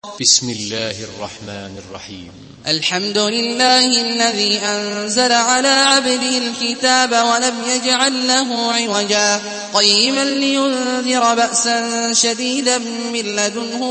بسم الله الرحمن الرحيم. الحمد لله الذي أنزل على عبده الكتاب ولم يجعل له عوجا قيما لينذر بأسا شديدا من لدنه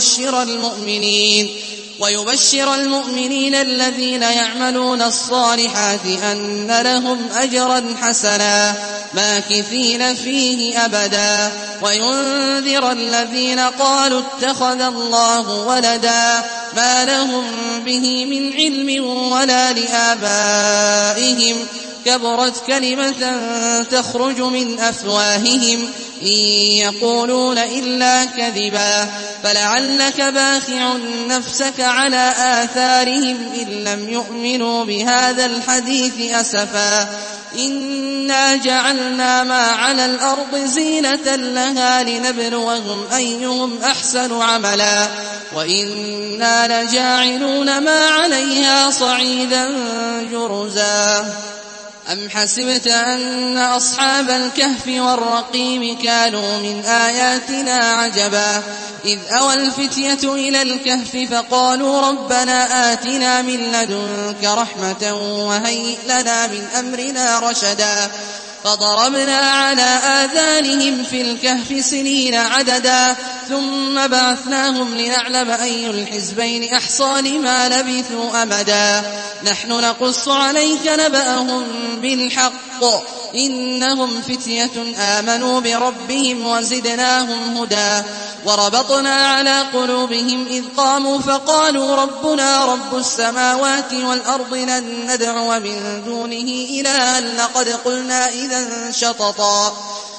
ويبشر المؤمنين الذين يعملون الصالحات أن لهم أجرا حسنا ماكثين فيه أبدا وينذر الذين قالوا اتخذ الله ولدا ما لهم به من علم ولا لآبائهم كبرت كلمة تخرج من أفواههم إن يقولون إلا كذبا فلعلك باخع نفسك على آثارهم إن لم يؤمنوا بهذا الحديث أسفا إنا جعلنا ما على الأرض زينة لها لنبلوهم أيهم أحسن عملا وإنا لجاعلون ما عليها صعيدا جرزا أم حسبت أن أصحاب الكهف والرقيم كانوا من آياتنا عجبا إذ أوى الفتية إلى الكهف فقالوا ربنا آتنا من لدنك رحمة وهيئ لنا من أمرنا رشدا فضربنا على آذانهم في الكهف سنين عددا ثم بعثناهم لنعلم أي الحزبين أحصى لما لبثوا أمدا نحن نقص عليك نبأهم بالحق إنهم فتية آمنوا بربهم وزدناهم هدى وربطنا على قلوبهم إذ قاموا فقالوا ربنا رب السماوات والأرض لن ندعو من دونه إلها لقد قلنا إذا شططا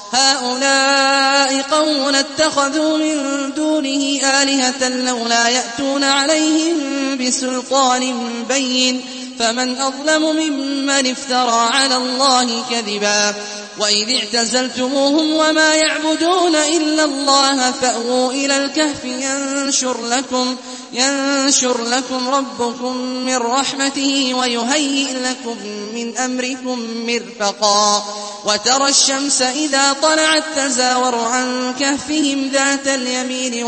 هؤلاء قوم اتخذوا من دونه آلهة لولا يأتون عليهم بسلطان بين فمن أظلم ممن افترى على الله كذبا وإذ اعتزلتموهم وما يعبدون إلا الله فأووا إلى الكهف ينشر لكم ربكم من رحمته ويهيئ لكم من أمركم مرفقا وترى الشمس إذا طلعت تزاور عن كهفهم ذات اليمين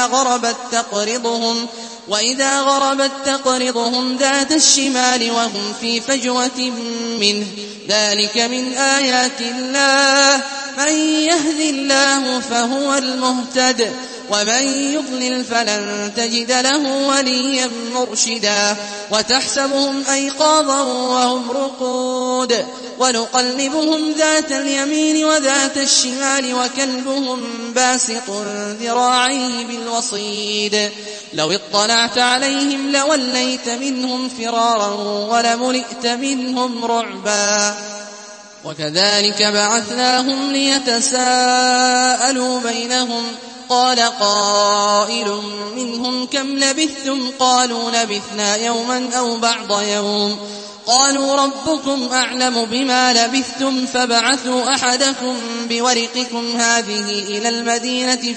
وإذا غربت تقرضهم ذات الشمال وهم في فجوة منه ذلك من آيات الله من يهد الله فهو المهتد ومن يضلل فلن تجد له وليا مرشدا وتحسبهم أيقاظا وهم رقود ونقلبهم ذات اليمين وذات الشمال وكلبهم باسط ذراعيه بالوصيد لو اطلعت عليهم لوليت منهم فرارا ولملئت منهم رعبا وكذلك بعثناهم ليتساءلوا بينهم قال قائل منهم كم لبثتم قالوا لبثنا يوما أو بعض يوم قالوا ربكم أعلم بما لبثتم فابعثوا أحدكم بورقكم هذه إلى المدينة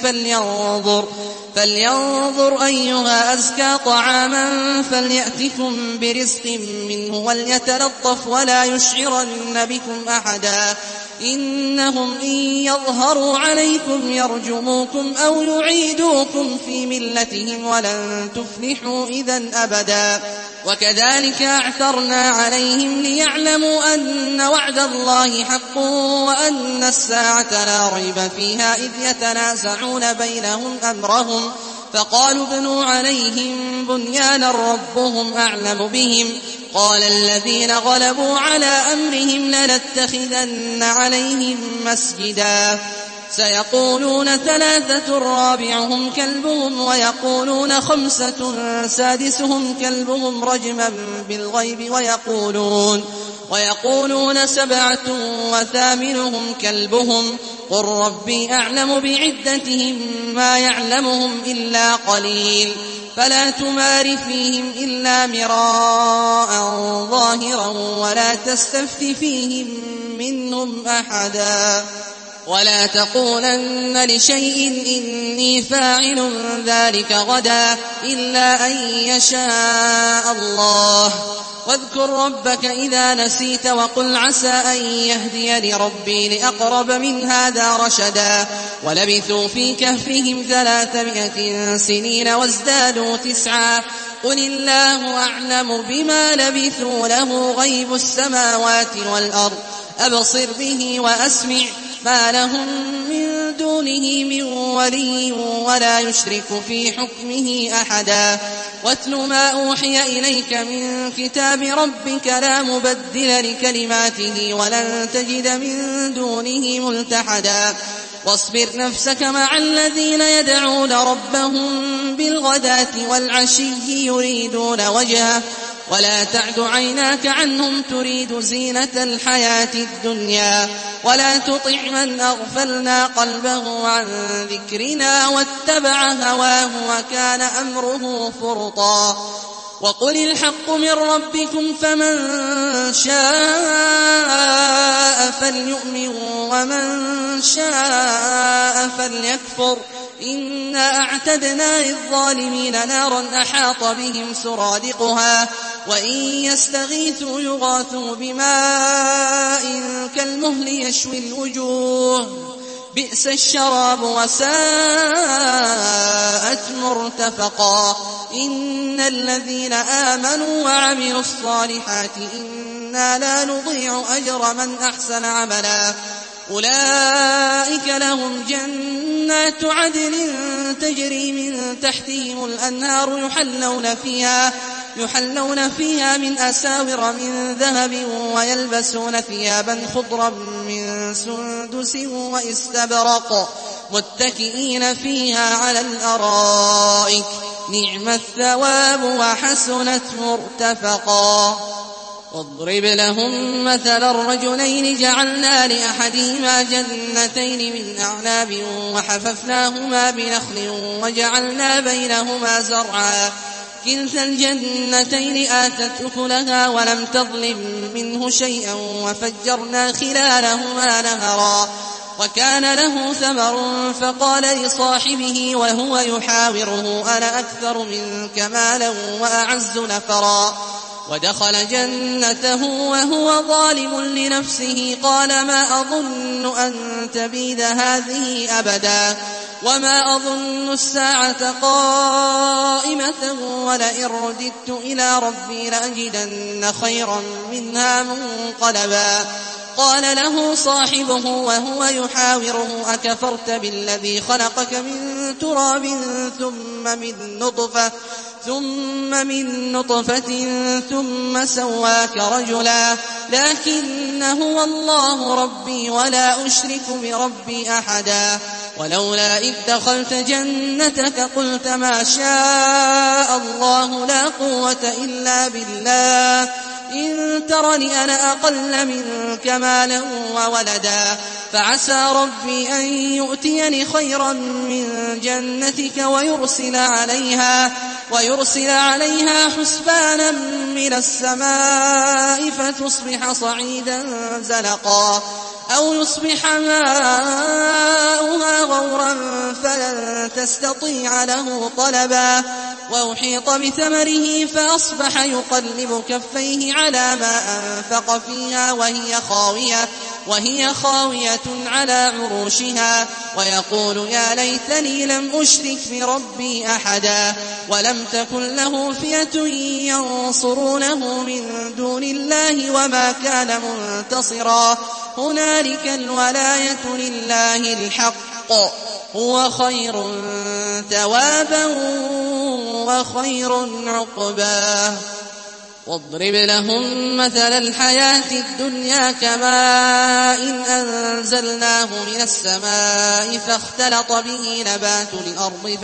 فلينظر أيها أزكى طعاما فليأتكم برزق منه وليتلطف ولا يشعرن بكم أحدا إنهم إن يظهروا عليكم يرجموكم أو يعيدوكم في ملتهم ولن تفلحوا إذا أبدا وكذلك أعثرنا عليهم ليعلموا أن وعد الله حق وأن الساعة لا ريب فيها إذ يتنازعون بينهم أمرهم فقالوا ابنوا عليهم بنيانا ربهم أعلم بهم قال الذين غلبوا على أمرهم لنتخذن عليهم مسجدا سيقولون 3 رابعهم كلبهم ويقولون 5 سادسهم كلبهم رجما بالغيب ويقولون 7 وثامنهم كلبهم قل ربي أعلم بعدتهم ما يعلمهم إلا قليل فلا تمار فيهم إلا مراء ظاهرا ولا تستفت فيهم منهم أحدا ولا تقولن لشيء إني فاعل ذلك غدا إلا أن يشاء الله. واذكر ربك إذا نسيت وقل عسى أن يهديني ربي لأقرب من هذا رشدا. ولبثوا في كهفهم 300 سنين وازدادوا 9. قل الله أعلم بما لبثوا له غيب السماوات والأرض أبصر به وأسمع ما لهم من دونه من ولي ولا يشرك في حكمه أحدا. واتل ما أوحي إليك من كتاب ربك لا مبدل لكلماته ولن تجد من دونه ملتحدا. واصبر نفسك مع الذين يدعون ربهم بالغداة والعشي يريدون وجهه ولا تعد عيناك عنهم تريد زينة الحياة الدنيا. ولا تطع من أغفلنا قلبه عن ذكرنا واتبع هواه وكان أمره فرطا. وقل الحق من ربكم فمن شاء فليؤمن ومن شاء فليكفر. إنا أعتدنا للظالمين نارا أحاط بهم سرادقها وإن يستغيثوا يغاثوا بماء كالمهل يشوي الوجوه بئس الشراب وساءت مرتفقا. إن الذين آمنوا وعملوا الصالحات إنا لا نضيع أجر من أحسن عملا. أولئك لهم جنات عدن تجري من تحتهم الأنهار يحلون فيها من أساور من ذهب ويلبسون ثيابا خضرا من سندس واستبرق متكئين فيها على الأرائك نعم الثواب وحسنت مرتفقا. واضرب لهم مثل الرجلين جعلنا لأحدهما جنتين من أعناب وحففناهما بنخل وجعلنا بينهما زرعا كلتا الجنتين آتت أكلها ولم تظلم منه شيئا وفجرنا خلالهما نهرا. وكان له ثمر فقال لصاحبه وهو يحاوره أنا أكثر منك مالا وأعز نفرا. ودخل جنته وهو ظالم لنفسه قال ما أظن أن تبيد هذه أبدا وما أظن الساعة قائمة ولئن رددت إلى ربي لأجدن خيرا منها منقلبا. قال له صاحبه وهو يحاوره أكفرت بالذي خلقك من تراب ثم من نطفة ثم سواك رجلا لكن هو الله ربي ولا أشرك بربي أحدا. ولولا إذ دخلت جنتك قلت ما شاء الله لا قوة إلا بالله إن ترني أنا أقل منك مالا وولدا فعسى ربي أن يؤتيني خيرا من جنتك ويرسل عليها حسبانا من السماء فتصبح صعيدا زلقا أو يصبح ماؤها غورا فلن تستطيع له طلبا. وأحيط بثمره فأصبح يقلب كفيه على ما أنفق فيها وهي خاوية على عروشها ويقول يا ليتني لم أشرك بربي أحدا. ولم تكن له فئة ينصرونه من دون الله وما كان منتصرا. هنالك الولاية لله الحق هو خير ثوابا وخير عقبا. واضرب لهم مثل الحياة الدنيا كماء أنزلناه من السماء فاختلط به نبات الأرض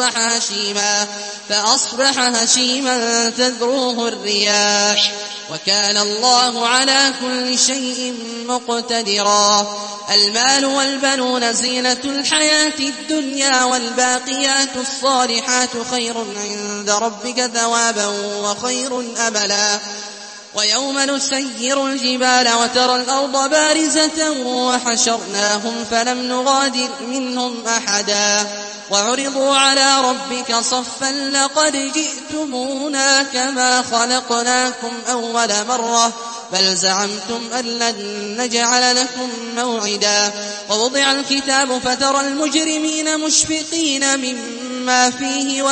فأصبح هشيما تذروه الرياح وكان الله على كل شيء مقتدرا. المال والبنون زينة الحياة الدنيا والباقيات الصالحات خير عند ربك ثوابا وخير أملا. ويوم نسير الجبال وترى الأرض بارزة وحشرناهم فلم نغادر منهم أحدا وعرضوا على ربك صفا لقد جئتمونا كما خلقناكم أول مرة بل زعمتم أن لن نجعل لكم موعدا ووضع الكتاب فترى المجرمين مشفقين مما فيه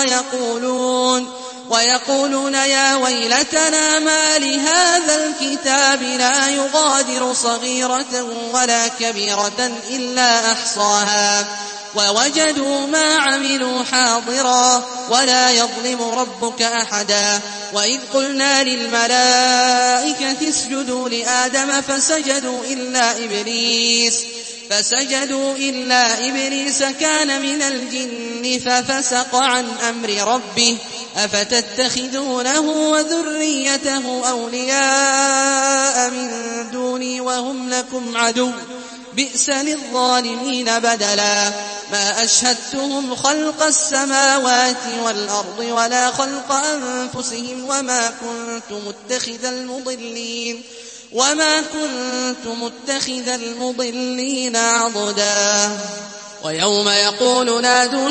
ويقولون يا ويلتنا ما لهذا الكتاب لا يغادر صغيرة ولا كبيرة إلا أحصاها ووجدوا ما عملوا حاضرا ولا يظلم ربك أحدا وإذ قلنا للملائكة اسجدوا لآدم فسجدوا إلا إبليس كان من الجن ففسق عن أمر ربه أفتتخذونه وذريته أولياء من دوني وهم لكم عدو بئس للظالمين بدلا ما أشهدتهم خلق السماوات والأرض ولا خلق أنفسهم وما كنت متخذ المضلين عضدا ويوم يقول نادوا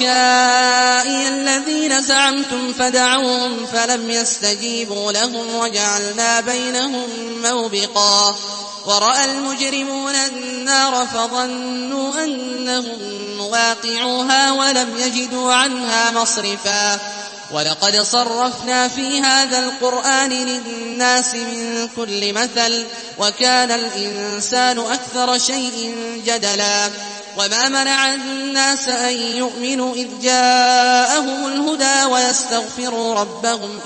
شركائي الذين زعمتم فدعوهم فلم يستجيبوا لهم وجعلنا بينهم موبقا ورأى المجرمون النار فظنوا أنهم مواقعوها ولم يجدوا عنها مصرفا ولقد صرفنا في هذا القرآن للناس من كل مثل وكان الإنسان أكثر شيء جدلا وما منع الناس أن يؤمنوا إذ جاءهم الهدى ويستغفروا ربهم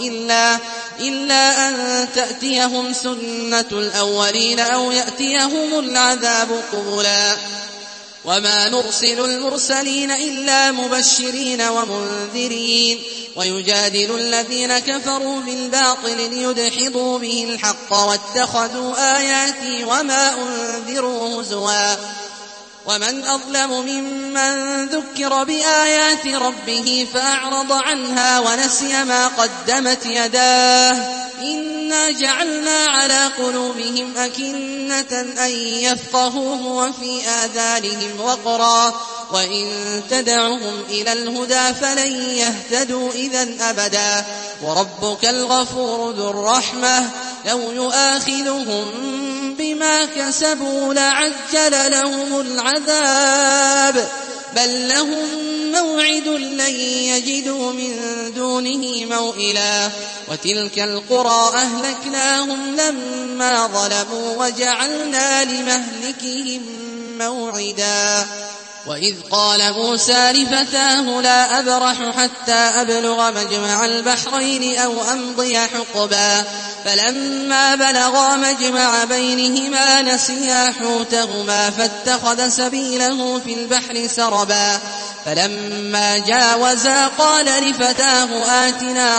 إلا أن تأتيهم سنة الأولين أو يأتيهم العذاب قبلا وما نرسل المرسلين إلا مبشرين ومنذرين ويجادل الذين كفروا بالباطل ليدحضوا به الحق واتخذوا آياتي وما أنذروا هزوا ومن أظلم ممن ذكر بآيات ربه فأعرض عنها ونسي ما قدمت يداه إنا جعلنا على قلوبهم أكنة أن يفقهوه وفي آذانهم وقرا وإن تدعهم إلى الهدى فلن يهتدوا إذا أبدا وربك الغفور ذو الرحمة لو يؤاخذهم بما كسبوا لعجل لهم العذاب بل لهم موعد لن يجدوا من دونه موئلا وتلك القرى أهلكناهم لما ظلموا وجعلنا لمهلكهم موعدا وإذ قال موسى لفتاه لا أبرح حتى أبلغ مجمع البحرين أو أمضي حقبا فلما بلغا مجمع بينهما نسيا حوتهما فاتخذ سبيله في البحر سربا فلما جاوزا قال لفتاه آتنا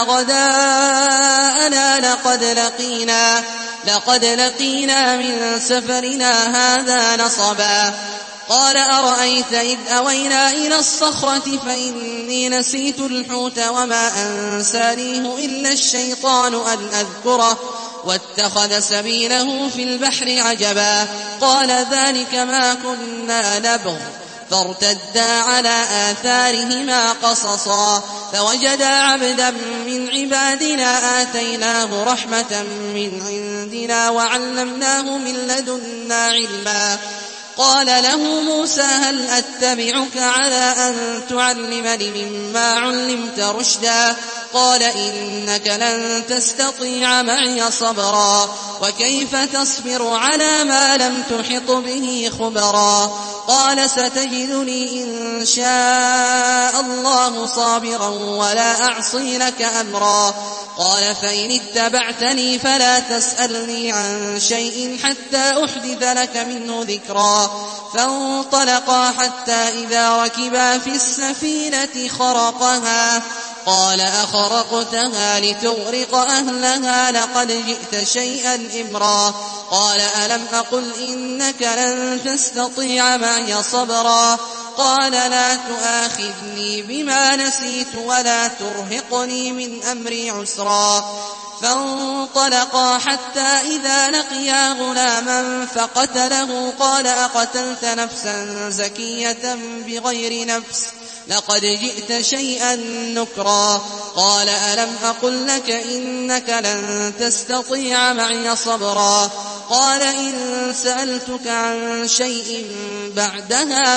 غداءنا لقد لقينا من سفرنا هذا نصبا قال أرأيت إذ أوينا إلى الصخرة فإني نسيت الحوت وما أنسانيه إلا الشيطان أن أذكره واتخذ سبيله في البحر عجبا قال ذلك ما كنا نبغ فارتدا على آثارهما قصصا فوجدا عبدا من عبادنا آتيناه رحمة من عندنا وعلمناه من لدنا علما قال له موسى هل أتبعك على أن تعلمني مما علمت رشدا قال إنك لن تستطيع معي صبرا وكيف تصبر على ما لم تحط به خبرا قال ستجدني إن شاء الله صابرا ولا أعصي لك أمرا قال فإن اتبعتني فلا تسألني عن شيء حتى أحدث لك منه ذكرا فانطلقا حتى إذا ركبا في السفينة خرقها قال أخرقتها لتغرق أهلها لقد جئت شيئا إمرا قال ألم أقل إنك لن تستطيع معي صبرا قال لا تؤاخذني بما نسيت ولا ترهقني من أمري عسرا فانطلقا حتى إذا لقيا غلاما فقتله قال أقتلت نفسا زكية بغير نفس لقد جئت شيئا نكرا قال ألم أقل لك إنك لن تستطيع معي صبرا قال إن سألتك عن شيء بعدها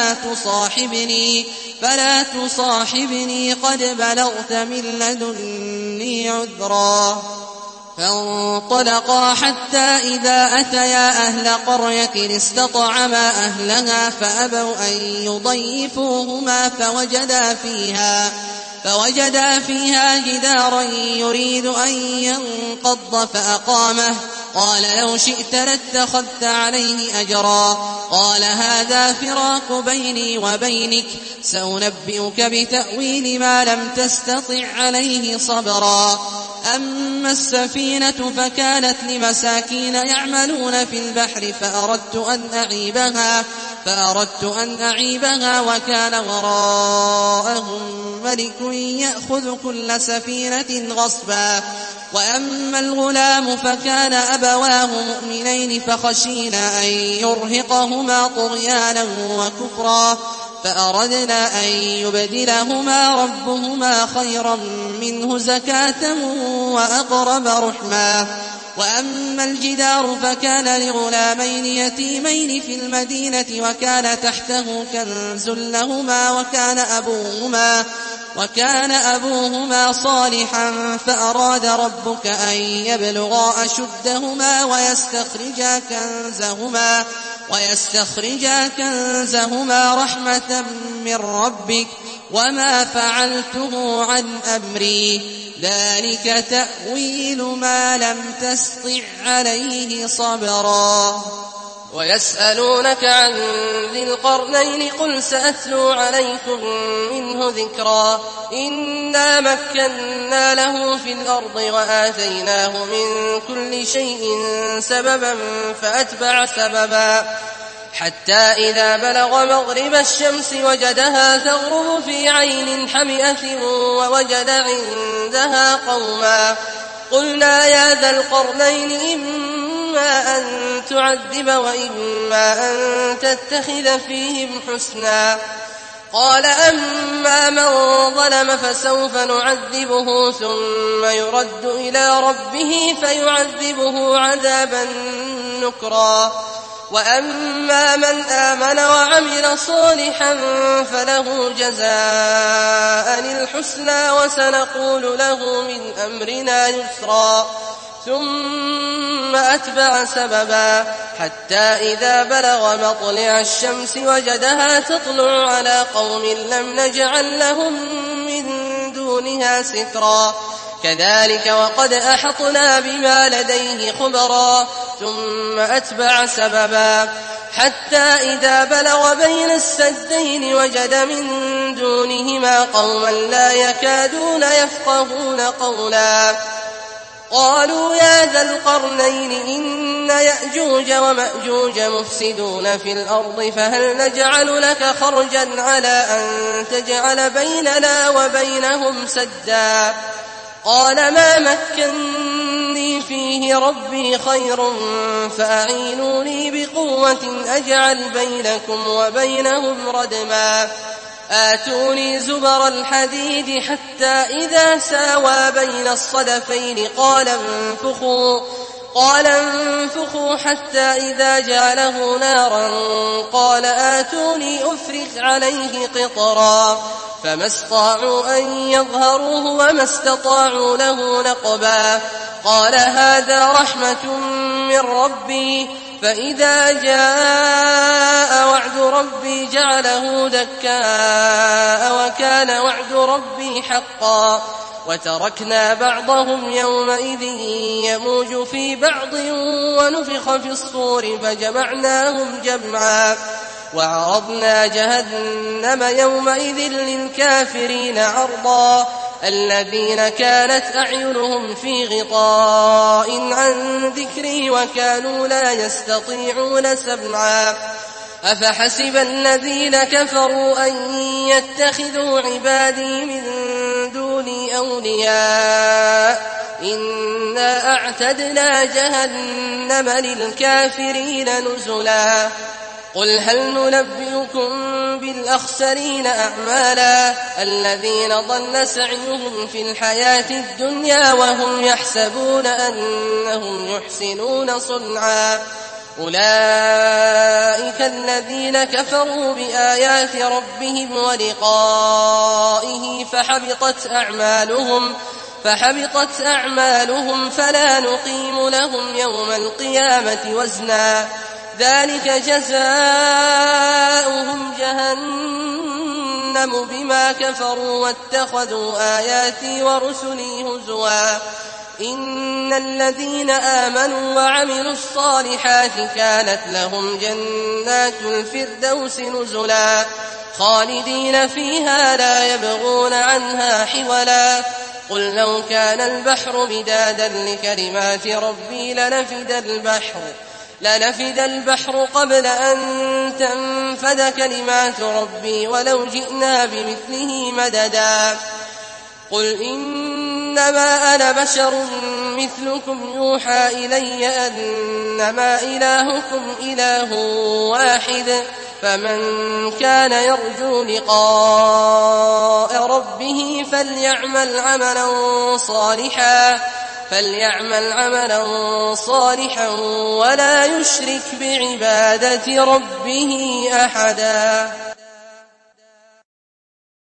فلا تصاحبني قد بلغت من لدني عذرا فانطلقا حتى إذا أتيا أهل قرية استطعما أهلها فأبوا أن يضيفوهما فوجدا فيها جدارا يريد أن ينقض فأقامه قال لو شئت لاتخذت عليه أجرا قال هذا فراق بيني وبينك سأنبئك بتأويل ما لم تستطع عليه صبرا أما السفينة فكانت لمساكين يعملون في البحر فأردت أن أعيبها وكان وراءهم ملك يأخذ كل سفينة غصبا وأما الغلام فكان أبواه مؤمنين فخشينا أن يرهقهما طغيانا وكفرا فأردنا أن يبدلهما ربهما خيرا منه زكاة وأقرب رحما وأما الجدار فكان لغلامين يتيمين في المدينة وكان تحته كنز لهما وكان أبوهما صالحا فأراد ربك أن يبلغا أشدهما ويستخرجا كنزهما رحمة من ربك وما فعلته عن أمري ذلك تأويل ما لم تسطع عليه صبرا ويسألونك عن ذي القرنين قل سأتلو عليكم منه ذكرا إنا مكنا له في الأرض وآتيناه من كل شيء سببا فأتبع سببا حتى إذا بلغ مغرب الشمس وجدها تغرب في عين حمئة ووجد عندها قوما قلنا يا ذا القرنين إما أن تعذب وإما أن تتخذ فيهم حسنا قال أما من ظلم فسوف نعذبه ثم يرد إلى ربه فيعذبه عذابا نكرا وأما من آمن وعمل صالحا فله جزاء الحسنى وسنقول له من أمرنا يسرا ثم أتبع سببا حتى إذا بلغ مطلع الشمس وجدها تطلع على قوم لم نجعل لهم من دونها سترا كذلك وقد أحطنا بما لديه خبرا ثم أتبع سببا حتى إذا بلغ بين السدين وجد من دونهما قوما لا يكادون يفقهون قولا قالوا يا ذا القرنين إن يأجوج ومأجوج مفسدون في الأرض فهل نجعل لك خرجا على أن تجعل بيننا وبينهم سدا قال ما مكني فيه ربي خير فأعينوني بقوة أجعل بينكم وبينهم ردما آتوني زبر الحديد حتى إذا ساوى بين الصدفين قال انفخوا حتى إذا جعله نارا قال آتوني أفرغ عليه قطرا فما استطاعوا أن يظهروه وما استطاعوا له نقبا قال هذا رحمة من ربي فإذا جاء وعد ربي جعله دكاء وكان وعد ربي حقا وتركنا بعضهم يومئذ يموج في بعض ونفخ في الصور فجمعناهم جمعا وعرضنا جهنم يومئذ للكافرين عرضا الذين كانت أعينهم في غطاء عن ذكري وكانوا لا يستطيعون سمعا أفحسب الذين كفروا أن يتخذوا عبادي من دوني أولياء إنا أعتدنا جهنم للكافرين نزلا قل هل ننبئكم بالأخسرين أعمالا الذين ضل سعيهم في الحياة الدنيا وهم يحسبون أنهم يحسنون صنعا أولئك الذين كفروا بآيات ربهم ولقائه فحبطت أعمالهم فلا نقيم لهم يوم القيامة وزنا ذلك جزاؤهم جهنم بما كفروا واتخذوا آياتي ورسلي هزوا إن الذين آمنوا وعملوا الصالحات كانت لهم جنات الفردوس نزلا خالدين فيها لا يبغون عنها حولا قل لو كان البحر مدادا لكلمات ربي لنفد البحر قبل أن تنفد كلمات ربي ولو جئنا بمثله مددا قل إنما أنا بشر مثلكم يوحى إلي أنما إلهكم إله واحد فمن كان يرجو لقاء ربه فليعمل عملا صالحا ولا يشرك بعبادة ربه أحدا.